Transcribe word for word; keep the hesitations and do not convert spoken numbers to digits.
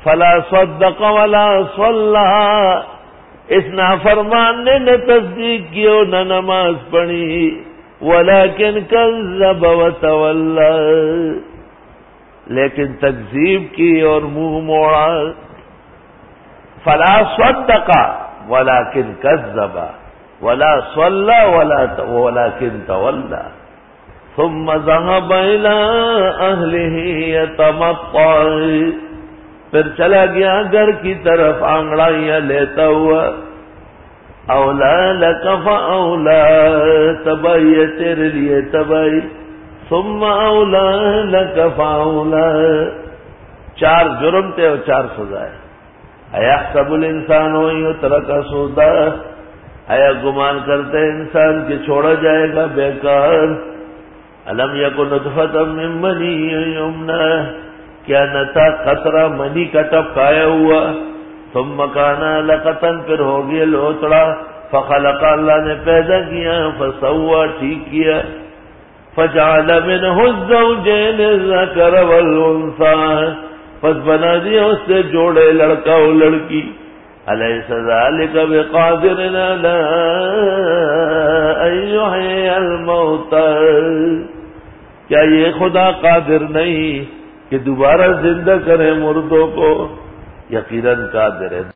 فلا صدق ولا صلى، اس نافرمان نے نہ تصدیق کی اور نہ نماز پڑھی، ولكن كذب وتولى، لیکن تکذیب کی اور منہ موڑا. فلا صدق ولكن كذب ولا صلى ولكن تولى ثم ذهب الى اهله يتمطى، پھر چلا گیا گھر کی طرف آنگڑائیاں لیتا ہوا. اولا لک فاولا، تباہی ہے تیرے لیے تباہی. ثم اولا لک فاولا، چار جرم تھے اور چار سزائیں. ایحسب الانسان ان یترک سودا، ایا گمان کرتے انسان کہ چھوڑا جائے گا بیکار. الم یکن نطفۃ من منی یمنی، کیا نہ تھا قطرہ منی کا ٹپکایا ہوا. ثم کان علقۃ، پھر ہو گیا لوتڑا. فخلق، اللہ نے پیدا کیا. فسوى، ٹھیک کیا. فجعل منه الزوجين الذكر والانثى، پس بنا دیا اس سے جوڑے لڑکا اور لڑکی. الیس ذلک بقادر علی ان یحیی الموتى، کیا یہ خدا قادر نہیں کہ دوبارہ زندہ کرے مردوں کو؟ یقیناً قادر ہے.